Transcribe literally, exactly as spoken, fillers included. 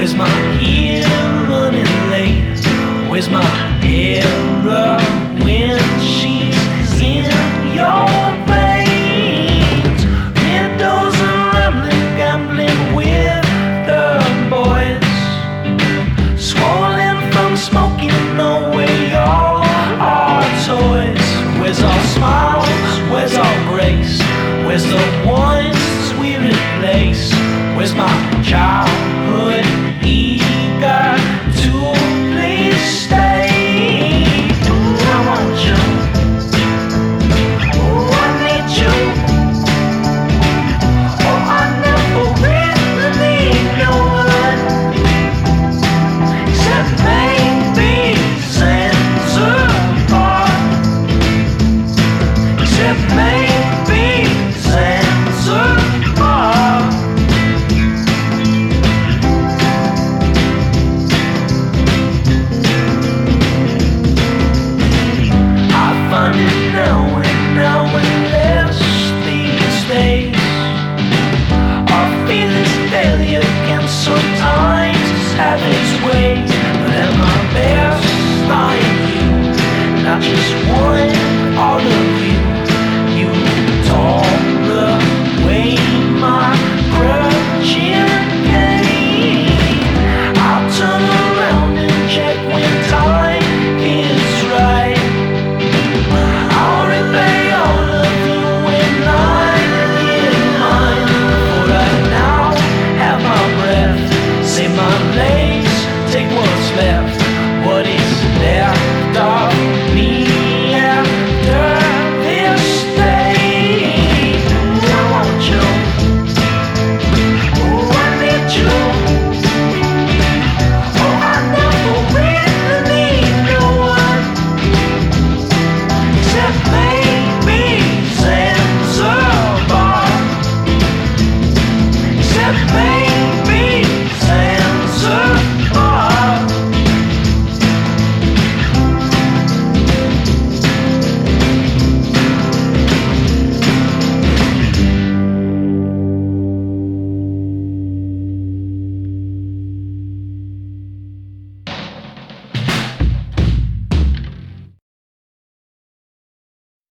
Where's my head running late? Where's my heroin? She's in your veins. Windows are rambling, gambling with the boys, swollen from smoking away all our toys. Where's our smiles? Where's our grace? Where's the ones we replace? Where's my childhood eager to please stay? I want you. Oh, I need you. Oh, I never really knew it, except maybe Zanzibar. Except maybe Zanzibar. I find it now and now and less these days. Our feelings daily against sometimes have its ways. But at my best I am you, not just one